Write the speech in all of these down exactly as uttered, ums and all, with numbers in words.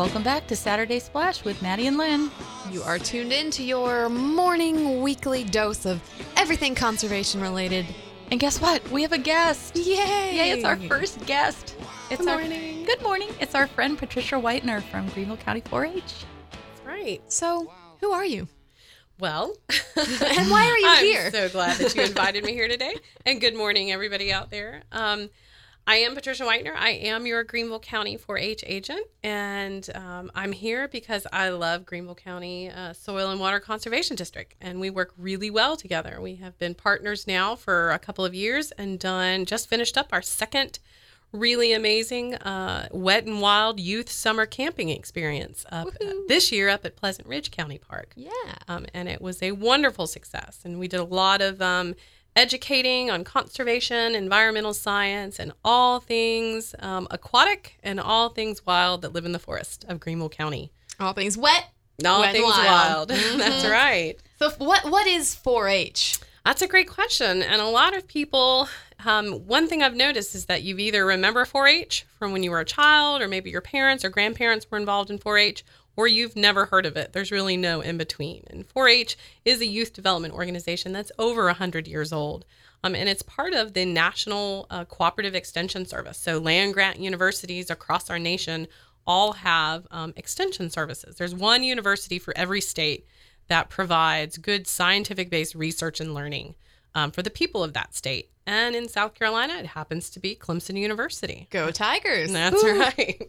Welcome back to Saturday Splash with Maddie and Lynn. You are tuned in to your morning weekly dose of everything conservation related. And guess what? We have a guest. Yay! Yay, it's our first guest. It's Good our, morning. Good morning. It's our friend Patricia Whitener from Greenville County four H. That's right. So, who are you? Well, and why are you I'm here? I'm so glad that you invited me here today. And good morning, everybody out there. Um, I am Patricia Whitener. I am your Greenville County four H agent, and um, I'm here because I love Greenville County uh, Soil and Water Conservation District, and we work really well together. We have been partners now for a couple of years and done just finished up our second really amazing uh, wet and wild youth summer camping experience up, uh, this year up at Pleasant Ridge County Park. Yeah. Um, and it was a wonderful success. And we did a lot of um, educating on conservation, environmental science, and all things um, aquatic and all things wild that live in the forest of Greenville County. All things wet. All wet and things wild. wild. That's right. So, what what is four H? That's a great question. And a lot of people, um, one thing I've noticed is that you either remember four H from when you were a child, or maybe your parents or grandparents were involved in four H, or you've never heard of it. There's really no in between. And four H is a youth development organization that's over one hundred years old. Um, and it's part of the National uh, Cooperative Extension Service. So land-grant universities across our nation all have um, extension services. There's one university for every state that provides good scientific-based research and learning um, for the people of that state. And in South Carolina, it happens to be Clemson University. Go Tigers. That's Woo. right.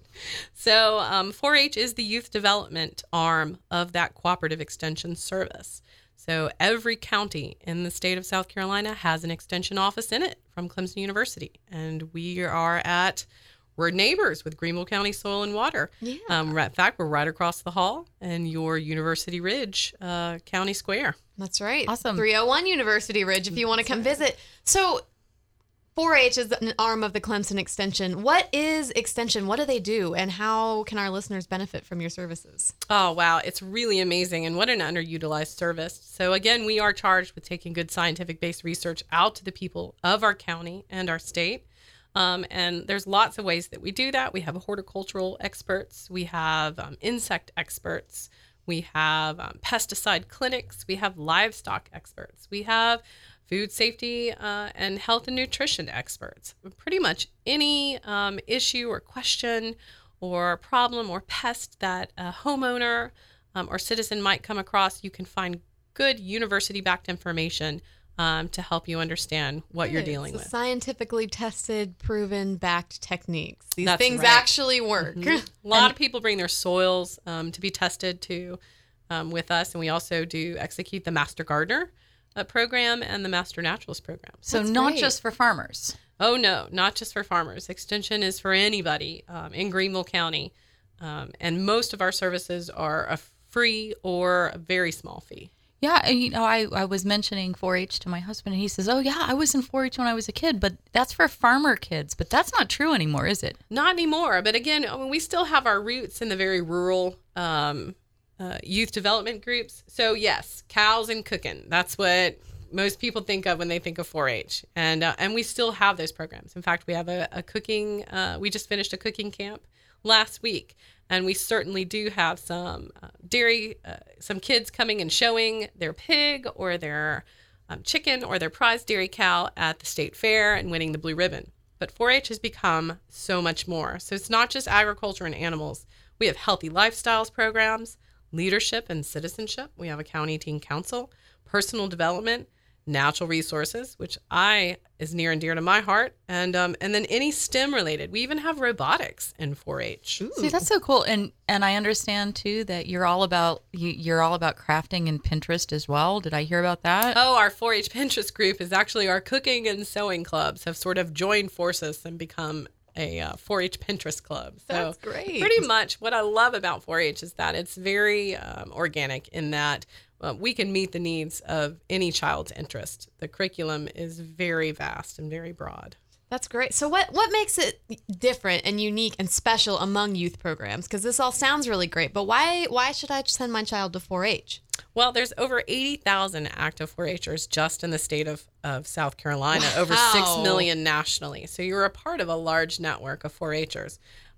So um, four H is the youth development arm of that cooperative extension service. So every county in the state of South Carolina has an extension office in it from Clemson University. And we are at... We're neighbors with Greenville County Soil and Water. Yeah. Um, in fact, we're right across the hall in your University Ridge uh, County Square. That's right. Awesome. three oh one University Ridge if you want to come visit. So, four H is an arm of the Clemson Extension. What is Extension? What do they do? And how can our listeners benefit from your services? Oh, wow. It's really amazing. And what an underutilized service. So, again, we are charged with taking good scientific-based research out to the people of our county and our state. Um, and there's lots of ways that we do that. We have horticultural experts. We have um, insect experts. We have um, pesticide clinics. We have livestock experts. We have food safety uh, and health and nutrition experts. Pretty much any um, issue or question or problem or pest that a homeowner um, or citizen might come across, you can find good university-backed information Um, to help you understand what Good. you're dealing so with. Scientifically tested, proven, backed techniques. These That's things right. actually work. Mm-hmm. A lot and, of people bring their soils um, to be tested too um, with us, and we also do execute the Master Gardener uh, program and the Master Naturalist program. So That's not great. just for farmers. Oh no, not just for farmers. Extension is for anybody um, in Greenville County, um, and most of our services are a free or a very small fee. Yeah, and, you know, I, I was mentioning four H to my husband, and he says, oh, yeah, I was in four H when I was a kid, but that's for farmer kids. But that's not true anymore, is it? Not anymore. But again, I mean, we still have our roots in the very rural um, uh, youth development groups. So, yes, cows and cooking. That's what most people think of when they think of four H. And uh, and we still have those programs. In fact, we have a, a cooking, uh, we just finished a cooking camp last week. And we certainly do have some uh, dairy, uh, some kids coming and showing their pig or their um, chicken or their prize dairy cow at the state fair and winning the blue ribbon. But four H has become so much more. So it's not just agriculture and animals. We have healthy lifestyles programs, leadership and citizenship. We have a county teen council, personal development, natural resources, which I is near and dear to my heart, and um, and then any STEM related. We even have robotics in four H. See, that's so cool. And and I understand too that you're all about you, you're all about crafting and Pinterest as well. Did I hear about that? Oh, our four H Pinterest group is actually our cooking and sewing clubs have sort of joined forces and become a uh, four H Pinterest club. So That's great. Pretty much what I love about four H is that it's very um, organic in that uh, we can meet the needs of any child's interest. The curriculum is very vast and very broad. That's great. So what, what makes it different and unique and special among youth programs? Because this all sounds really great, but why why should I send my child to four H? Well, there's over eighty thousand active four H'ers just in the state of, of South Carolina, Wow. over six million nationally. So you're a part of a large network of four H'ers.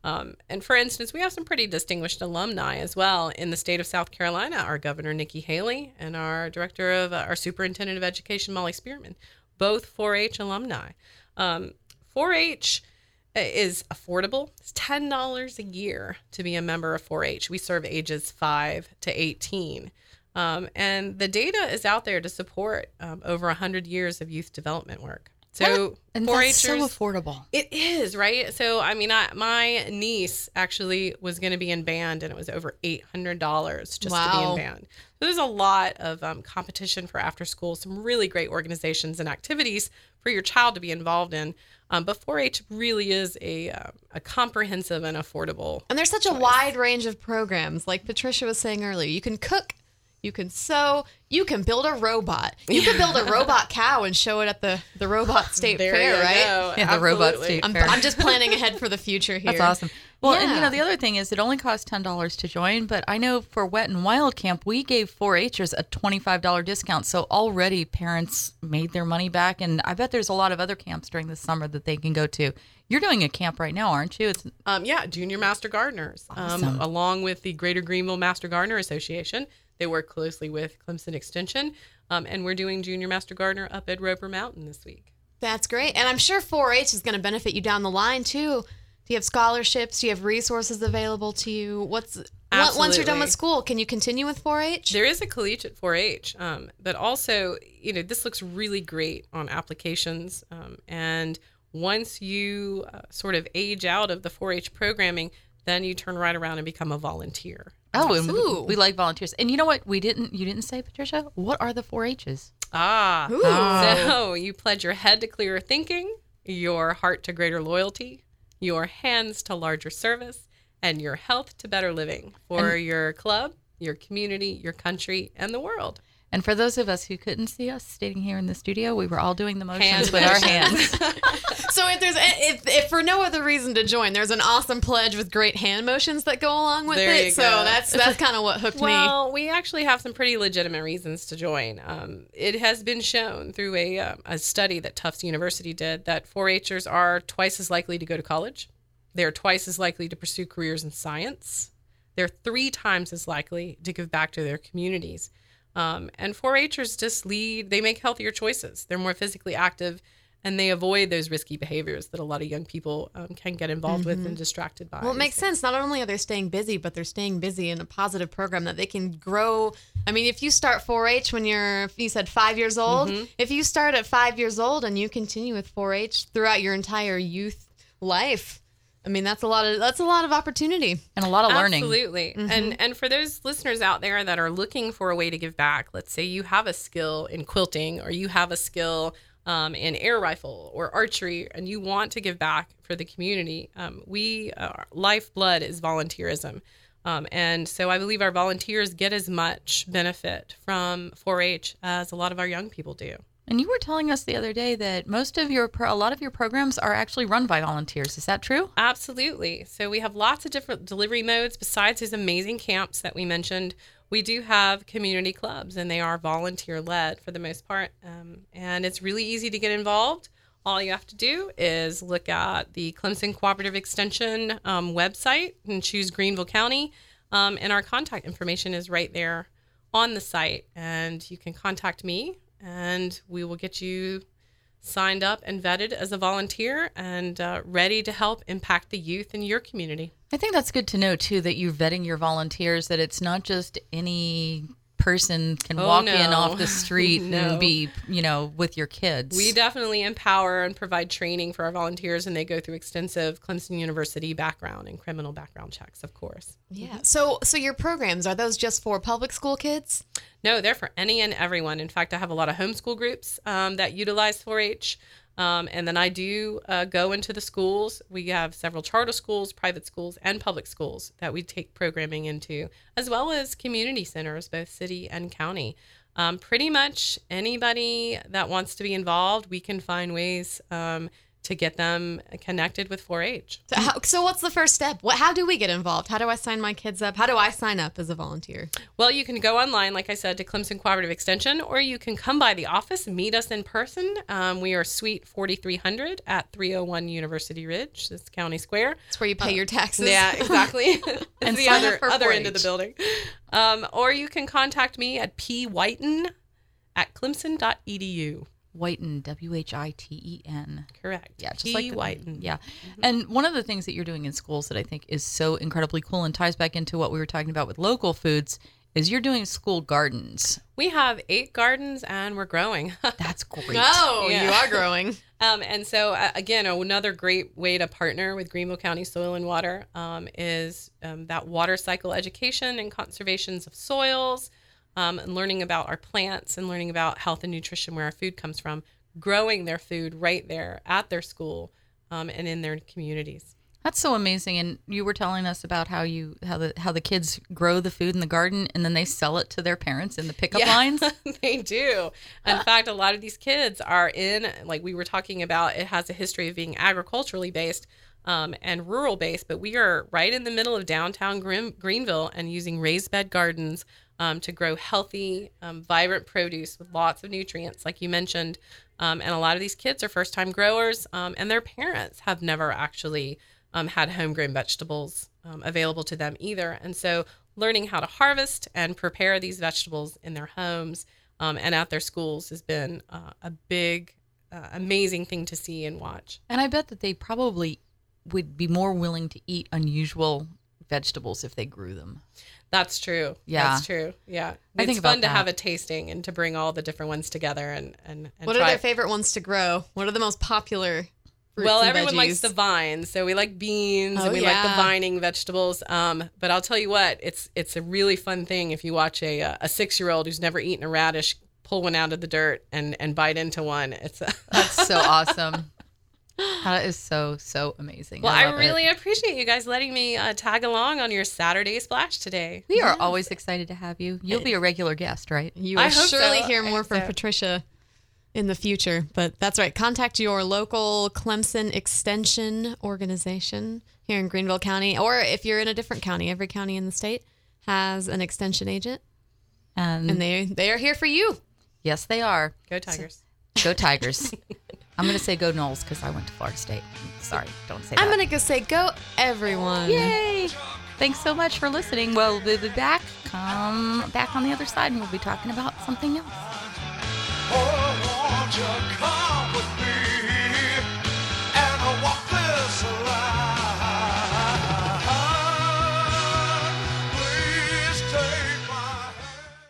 Um, and for instance, we have some pretty distinguished alumni as well in the state of South Carolina. Our Governor Nikki Haley and our Director of uh, our Superintendent of Education Molly Spearman, both four H alumni. Um, four H is affordable. It's ten dollars a year to be a member of four H. We serve ages five to eighteen. Um, and the data is out there to support um, over one hundred years of youth development work. So and four that's so H'ers, affordable. it is, right? So, I mean, I, my niece actually was going to be in band, and it was over eight hundred dollars just to be Wow. in band. So there's a lot of um, competition for after school, some really great organizations and activities for your child to be involved in. Um, but four H really is a, uh, a comprehensive and affordable. And there's such a choice. wide range of programs. Like Patricia was saying earlier, you can cook, you can sew, you can build a robot. You can build a robot cow and show it at the, the Robot State There Fair, you right? go. Yeah, the Robot Absolutely. State I'm, Fair. I'm just planning ahead for the future here. That's awesome. Well, and you Yeah. know, the other thing is it only costs ten dollars to join, but I know for Wet and Wild Camp, we gave four H'ers a twenty-five dollars discount. So already parents made their money back. And I bet there's a lot of other camps during the summer that they can go to. You're doing a camp right now, aren't you? It's Um, yeah, Junior Master Gardeners, Awesome. um, along with the Greater Greenville Master Gardener Association. They work closely with Clemson Extension, um, and we're doing Junior Master Gardener up at Roper Mountain this week. That's great. And I'm sure four H is going to benefit you down the line, too. Do you have scholarships? Do you have resources available to you? What's on- Once you're done with Absolutely. school, can you continue with four H? There is a collegiate four H, um, but also, you know, this looks really great on applications. Um, and once you uh, sort of age out of the four H programming, then you turn right around and become a volunteer. oh, and Ooh. we, we like volunteers. And you know what? We didn't. You didn't say, Patricia. What are the four H's? Ah, Ooh. so you pledge your head to clearer thinking, your heart to greater loyalty, your hands to larger service, and your health to better living for your club, your community, your country, and the world. And for those of us who couldn't see us standing here in the studio, we were all doing the motions Hand with our motions. hands. So if there's if, if for no other reason to join, there's an awesome pledge with great hand motions that go along with There it. you So go. that's that's kind of what hooked me. Well, we actually have some pretty legitimate reasons to join. Um, it has been shown through a, uh, a study that Tufts University did that four H'ers are twice as likely to go to college. They're twice as likely to pursue careers in science. They're three times as likely to give back to their communities. Um, and four H'ers just lead, they make healthier choices. They're more physically active, and they avoid those risky behaviors that a lot of young people um, can get involved with and distracted by. Well, it makes sense. Not only are they staying busy, but they're staying busy in a positive program that they can grow. I mean, if you start four H when you're, you said five years old, if you start at five years old and you continue with four H throughout your entire youth life, I mean, that's a lot of that's a lot of opportunity. And a lot of learning. Absolutely. And and for those listeners out there that are looking for a way to give back, let's say you have a skill in quilting, or you have a skill um, in air rifle or archery, and you want to give back for the community, um, we uh, lifeblood is volunteerism. Um, and so I believe our volunteers get as much benefit from four H as a lot of our young people do. And you were telling us the other day that most of your, pro- a lot of your programs are actually run by volunteers. Is that true? Absolutely. So we have lots of different delivery modes. Besides these amazing camps that we mentioned, we do have community clubs, and they are volunteer-led for the most part. Um, and it's really easy to get involved. All you have to do is look at the Clemson Cooperative Extension um, website and choose Greenville County. Um, and our contact information is right there on the site. And you can contact me, and we will get you signed up and vetted as a volunteer and uh, ready to help impact the youth in your community. I think that's good to know, too, that you're vetting your volunteers, that it's not just any person can Oh, walk no. in off the street No. and be, you know, with your kids. We definitely empower and provide training for our volunteers, and they go through extensive Clemson University background and criminal background checks, of course. Yeah. So so your programs, are those just for public school kids? No, they're for any and everyone. In fact, I have a lot of homeschool groups um, that utilize four H. Um, and then I do uh, go into the schools. We have several charter schools, private schools, and public schools that we take programming into, as well as community centers, both city and county. Um, pretty much anybody that wants to be involved, we can find ways um, to get them connected with four H. So, how, so what's the first step? What? How do we get involved? How do I sign my kids up? How do I sign up as a volunteer? Well, you can go online, like I said, to Clemson Cooperative Extension, or you can come by the office and meet us in person. Um, we are Suite forty-three hundred at three oh one University Ridge. That's County Square. It's where you pay uh, your taxes. Yeah, exactly. And the other, other end of the building. Um, or you can contact me at p whiten at clemson dot e d u. Whiten, W H I T E N. Correct. Yeah, just P. like the, Whiten. Yeah. Mm-hmm. And one of the things that you're doing in schools that I think is so incredibly cool and ties back into what we were talking about with local foods is you're doing school gardens. We have eight gardens and we're growing. That's great. Oh, Yeah. you are growing. Um, and so, uh, again, another great way to partner with Greenville County Soil and Water um, is um, that water cycle education and conservations of soils, um, and learning about our plants and learning about health and nutrition, where our food comes from, growing their food right there at their school um, and in their communities. That's so amazing. And you were telling us about how you how the how the kids grow the food in the garden and then they sell it to their parents in the pickup Yeah, lines. They do. In fact, a lot of these kids are in, like we were talking about, it has a history of being agriculturally based um, and rural based, but we are right in the middle of downtown Green, Greenville and using raised bed gardens um, to grow healthy, um, vibrant produce with lots of nutrients, like you mentioned. Um, and a lot of these kids are first time growers um, and their parents have never actually Um, had homegrown vegetables um, available to them either. And so learning how to harvest and prepare these vegetables in their homes um, and at their schools has been uh, a big, uh, amazing thing to see and watch. And I bet that they probably would be more willing to eat unusual vegetables if they grew them. That's true. Yeah. That's true. Yeah. I It's think fun about to that. have a tasting and to bring all the different ones together and, and, and What try are their favorite ones to grow? What are the most popular fruits Well, and everyone likes veggies? the vines, so we like beans Oh, and we yeah. like the vining vegetables. Um, but I'll tell you what, it's it's a really fun thing if you watch a a six year old who's never eaten a radish pull one out of the dirt and and bite into one. It's a, That's so awesome. That is so, so amazing. well, I, love really it. appreciate you guys letting me uh, tag along on your Saturday splash today. We are always excited to have you. You'll be a regular guest, right? You I will hope surely so. hear I more hope from so. Patricia in the future. But that's right. Contact your local Clemson Extension organization here in Greenville County. Or if you're in a different county, every county in the state has an extension agent. And, And they they are here for you. yes, they are. Go Tigers! Go Tigers. I'm going to say go Knowles because I went to Florida State. Sorry, don't say that. I'm going to go say go everyone. Yay! Thanks so much for listening. Well, we'll be back. Come back on the other side and we'll be talking about something else. Oh, won't you come?